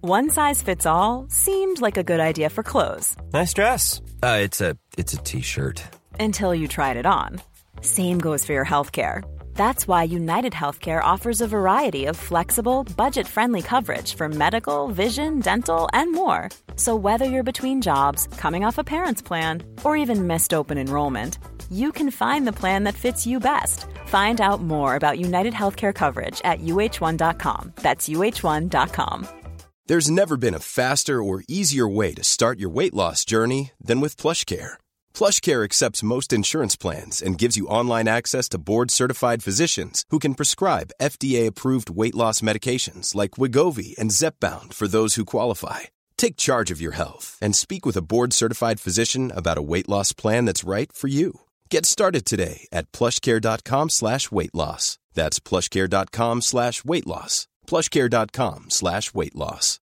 One size fits all seemed like a good idea for clothes. Nice dress. It's a t-shirt. Until you tried it on. Same goes for your healthcare. That's why United Healthcare offers a variety of flexible, budget-friendly coverage for medical, vision, dental, and more. So whether you're between jobs, coming off a parent's plan, or even missed open enrollment, you can find the plan that fits you best. Find out more about United Healthcare coverage at uh1.com. That's uh1.com. There's never been a faster or easier way to start your weight loss journey than with PlushCare. PlushCare accepts most insurance plans and gives you online access to board-certified physicians who can prescribe FDA-approved weight loss medications like Wegovy and Zepbound for those who qualify. Take charge of your health and speak with a board-certified physician about a weight loss plan that's right for you. Get started today at plushcare.com/weight loss. That's plushcare.com/weight loss. plushcare.com/weight loss.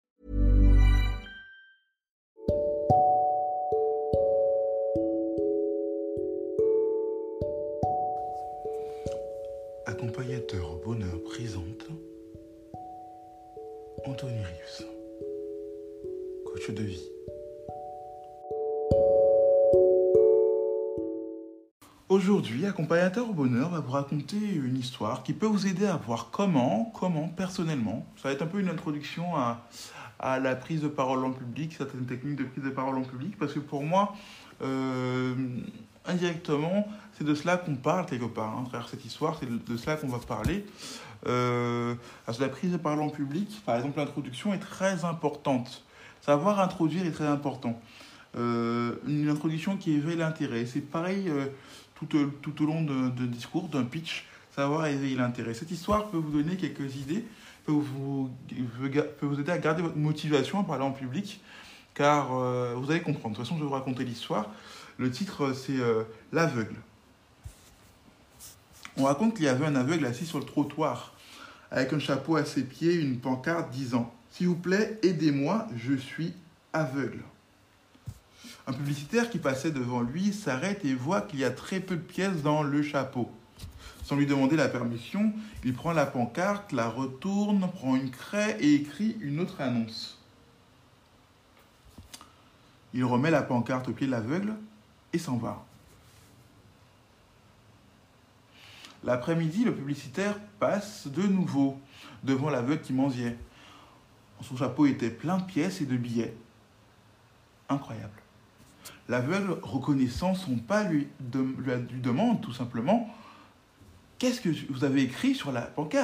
Accompagnateur au bonheur présente Anthony Reeves, coach de vie. Aujourd'hui, Accompagnateur au bonheur va vous raconter une histoire qui peut vous aider à voir comment personnellement, ça va être un peu une introduction à la prise de parole en public, certaines techniques de prise de parole en public, parce que pour moi, indirectement, c'est de cela qu'on parle quelque part. À travers cette histoire, c'est de cela qu'on va parler. Parce que la prise de parole en public, par exemple, l'introduction est très importante. Savoir introduire est très important. Une introduction qui éveille l'intérêt. C'est pareil tout au long d'un discours, d'un pitch, savoir éveiller l'intérêt. Cette histoire peut vous donner quelques idées, peut vous aider à garder votre motivation à parler en public, car vous allez comprendre. De toute façon, je vais vous raconter l'histoire. Le titre, c'est l'aveugle. On raconte qu'il y avait un aveugle assis sur le trottoir, avec un chapeau à ses pieds, une pancarte disant « S'il vous plaît, aidez-moi, je suis aveugle ». Un publicitaire qui passait devant lui s'arrête et voit qu'il y a très peu de pièces dans le chapeau. Sans lui demander la permission, il prend la pancarte, la retourne, prend une craie et écrit une autre annonce. Il remet la pancarte au pied de l'aveugle et s'en va. L'après-midi, le publicitaire passe de nouveau devant l'aveugle qui mendiait. Son chapeau était plein de pièces et de billets. Incroyable. L'aveugle, reconnaissant son pas, lui demande tout simplement « Qu'est-ce que vous avez écrit sur la pancarte ?»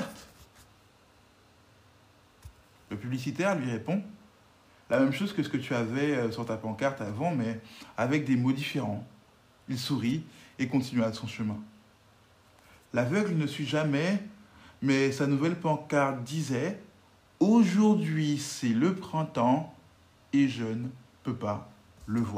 Le publicitaire lui répond « La même chose que ce que tu avais sur ta pancarte avant, mais avec des mots différents. » Il sourit et continue à son chemin. L'aveugle ne suit jamais, mais sa nouvelle pancarte disait « Aujourd'hui, c'est le printemps et je ne peux pas le voir. »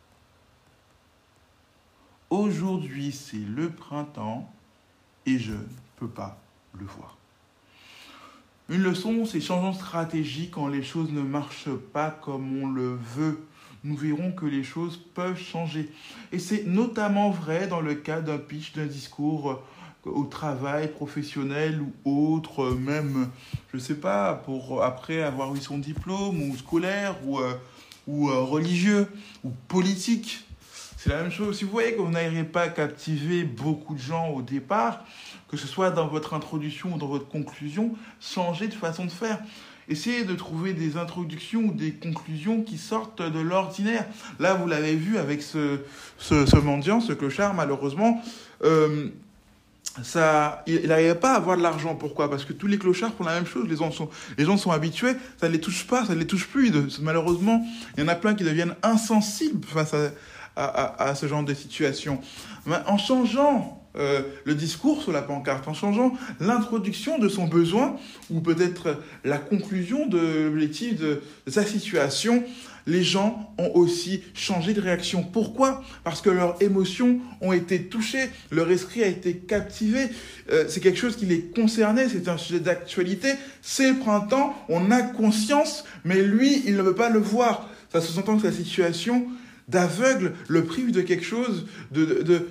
Aujourd'hui, c'est le printemps et je ne peux pas le voir. Une leçon, c'est changeons de stratégie quand les choses ne marchent pas comme on le veut. Nous verrons que les choses peuvent changer. Et c'est notamment vrai dans le cas d'un pitch, d'un discours au travail professionnel ou autre, même, je ne sais pas, pour après avoir eu son diplôme, ou scolaire, ou religieux, ou politique. C'est la même chose. Si vous voyez que vous n'arrivez pas à captiver beaucoup de gens au départ, que ce soit dans votre introduction ou dans votre conclusion, changez de façon de faire. Essayez de trouver des introductions ou des conclusions qui sortent de l'ordinaire. Là, vous l'avez vu avec ce mendiant, ce clochard, malheureusement, il n'arrivait pas à avoir de l'argent. Pourquoi ? Parce que tous les clochards font la même chose. Les gens sont habitués, ça ne les touche pas, ça ne les touche plus. Malheureusement, il y en a plein qui deviennent insensibles face à ce genre de situation. En changeant le discours sur la pancarte, en changeant l'introduction de son besoin, ou peut-être la conclusion de l'objectif de sa situation, les gens ont aussi changé de réaction. Pourquoi ? Parce que leurs émotions ont été touchées, leur esprit a été captivé. C'est quelque chose qui les concernait, c'est un sujet d'actualité. C'est le printemps, on a conscience, mais lui, il ne veut pas le voir. Ça se sent que sa situation d'aveugle le prive de quelque chose, de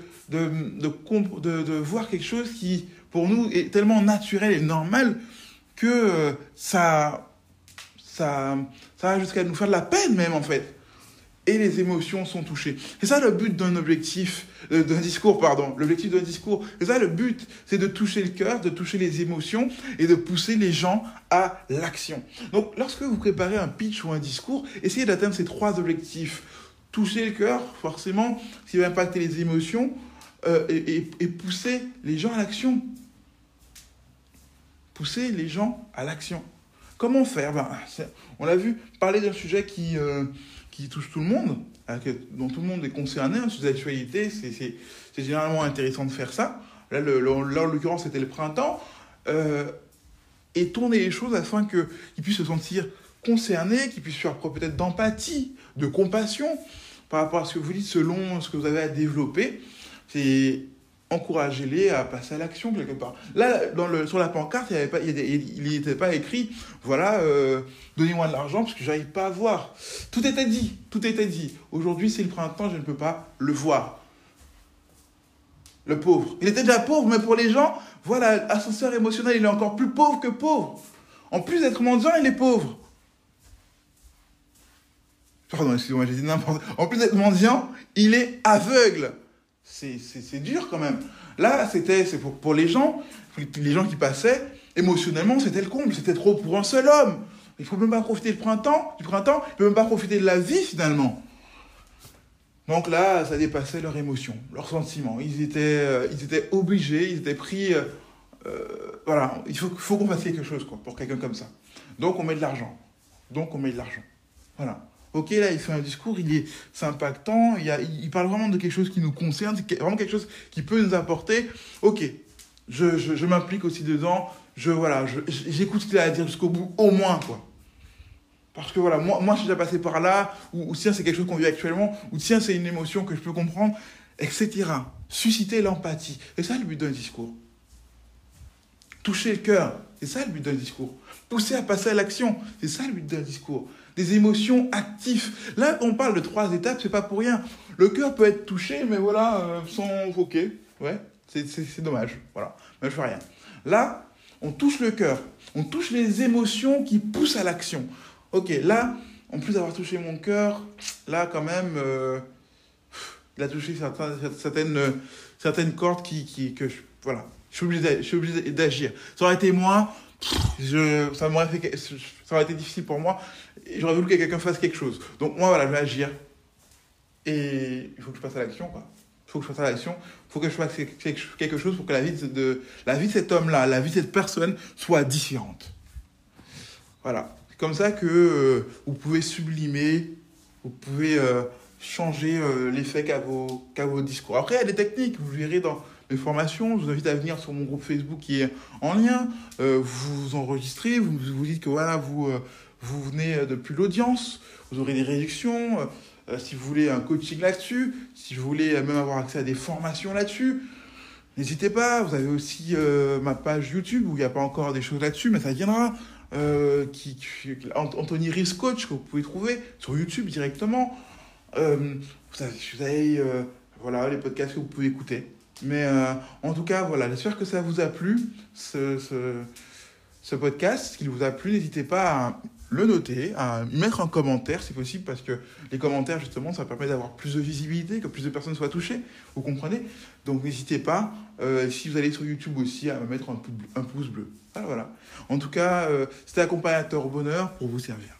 voir quelque chose qui, pour nous, est tellement naturel et normal que ça ça va jusqu'à nous faire de la peine même en fait. Et les émotions sont touchées. C'est ça le but d'un discours. L'objectif d'un discours, c'est ça le but, c'est de toucher le cœur, de toucher les émotions et de pousser les gens à l'action. Donc, lorsque vous préparez un pitch ou un discours, essayez d'atteindre ces 3 objectifs. Toucher le cœur, forcément, ce qui va impacter les émotions et pousser les gens à l'action. Pousser les gens à l'action. Comment faire ? On l'a vu, parler d'un sujet qui touche tout le monde, dont tout le monde est concerné, un sujet d'actualité, c'est généralement intéressant de faire ça. Là, en l'occurrence, c'était le printemps. Et tourner les choses afin qu'ils puissent se sentir concernés, qu'ils puissent faire preuve peut-être d'empathie, de compassion par rapport à ce que vous dites, selon ce que vous avez à développer. C'est encouragez-les à passer à l'action quelque part. Là, sur la pancarte, il n'était pas écrit, voilà, donnez-moi de l'argent parce que j'arrive pas à voir. Tout était dit. Aujourd'hui, c'est le printemps, je ne peux pas le voir. Le pauvre. Il était déjà pauvre, mais pour les gens, voilà, ascenseur émotionnel, il est encore plus pauvre que pauvre. En plus d'être mendiant, il est pauvre. Pardon, excusez-moi, j'ai dit n'importe quoi. En plus d'être mendiant, il est aveugle. C'est dur quand même. Là, c'est pour les gens qui passaient, émotionnellement, c'était le comble. C'était trop pour un seul homme. Il ne faut même pas profiter du printemps. Il ne peut même pas profiter de la vie, finalement. Donc là, ça dépassait leur émotion, leurs sentiments. Ils étaient obligés, ils étaient pris... voilà, il faut qu'on fasse quelque chose pour quelqu'un comme ça. Donc on met de l'argent. Voilà. Ok, là, il fait un discours, c'est impactant, il parle vraiment de quelque chose qui nous concerne, c'est vraiment quelque chose qui peut nous apporter. Ok, je m'implique aussi dedans, j'écoute ce qu'il a à dire jusqu'au bout, au moins, quoi. Parce que voilà, moi je suis déjà passé par là, ou tiens, c'est quelque chose qu'on vit actuellement, ou tiens, c'est une émotion que je peux comprendre, etc. Susciter l'empathie. C'est ça le but d'un discours. Toucher le cœur, c'est ça le but d'un discours. Pousser à passer à l'action, c'est ça le but d'un discours. Des émotions actives. Là, on parle de 3 étapes, c'est pas pour rien. Le cœur peut être touché, mais voilà, ok, ouais, c'est dommage, voilà, mais je fais rien. Là, on touche le cœur, on touche les émotions qui poussent à l'action. Ok, là, en plus d'avoir touché mon cœur, là, quand même, il a touché certaines cordes voilà, je suis obligé d'agir. Ça aurait été moi, ça aurait été difficile pour moi, et j'aurais voulu que quelqu'un fasse quelque chose. Donc moi, voilà, je vais agir. Et il faut que je passe à l'action, quoi. Il faut que je fasse quelque chose pour que la vie de cet homme-là, la vie de cette personne soit différente. Voilà. C'est comme ça que vous pouvez sublimer, vous pouvez changer l'effet qu'a vos discours. Après, il y a des techniques, vous verrez dans mes formations. Je vous invite à venir sur mon groupe Facebook qui est en lien. Vous vous enregistrez, vous dites que voilà, vous venez depuis l'audience, vous aurez des réductions. Si vous voulez un coaching là-dessus, si vous voulez même avoir accès à des formations là-dessus, n'hésitez pas. Vous avez aussi ma page YouTube où il n'y a pas encore des choses là-dessus, mais ça viendra. Anthony Reeves Coach, que vous pouvez trouver sur YouTube directement. Vous avez voilà, les podcasts que vous pouvez écouter. Mais en tout cas, voilà, j'espère que ça vous a plu, ce podcast. S'il vous a plu, n'hésitez pas à le noter, à mettre un commentaire si possible, parce que les commentaires, justement, ça permet d'avoir plus de visibilité, que plus de personnes soient touchées, vous comprenez ? Donc n'hésitez pas, si vous allez sur YouTube aussi, à me mettre un pouce bleu. Voilà. En tout cas, c'était Accompagnateur au bonheur pour vous servir.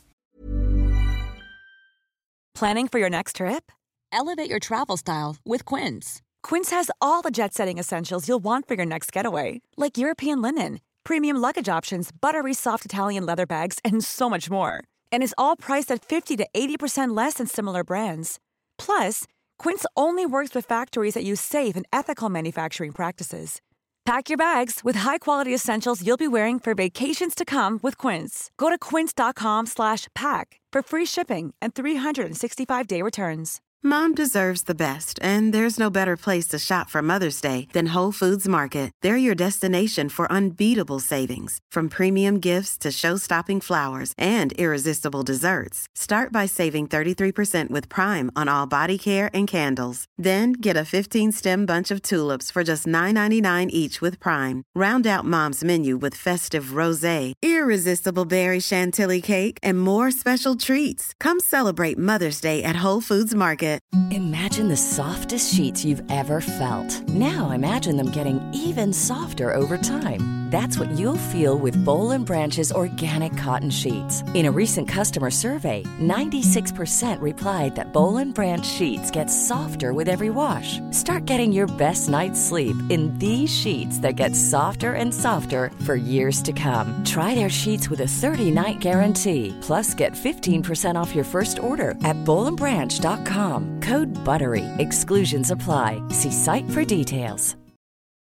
Planning for your next trip? Elevate your travel style with Quince. Quince has all the jet-setting essentials you'll want for your next getaway, like European linen, premium luggage options, buttery soft Italian leather bags, and so much more. And is all priced at 50 to 80% less than similar brands. Plus, Quince only works with factories that use safe and ethical manufacturing practices. Pack your bags with high-quality essentials you'll be wearing for vacations to come with Quince. Go to quince.com/pack for free shipping and 365-day returns. Mom deserves the best, and there's no better place to shop for Mother's Day than Whole Foods Market. They're your destination for unbeatable savings, from premium gifts to show-stopping flowers and irresistible desserts. Start by saving 33% with Prime on all body care and candles. Then get a 15-stem bunch of tulips for just $9.99 each with Prime. Round out Mom's menu with festive rosé, irresistible berry chantilly cake, and more special treats. Come celebrate Mother's Day at Whole Foods Market. Imagine the softest sheets you've ever felt. Now imagine them getting even softer over time. That's what you'll feel with Boll & Branch's organic cotton sheets. In a recent customer survey, 96% replied that Boll & Branch sheets get softer with every wash. Start getting your best night's sleep in these sheets that get softer and softer for years to come. Try their sheets with a 30-night guarantee. Plus, get 15% off your first order at bollandbranch.com. Code BUTTERY. Exclusions apply. See site for details.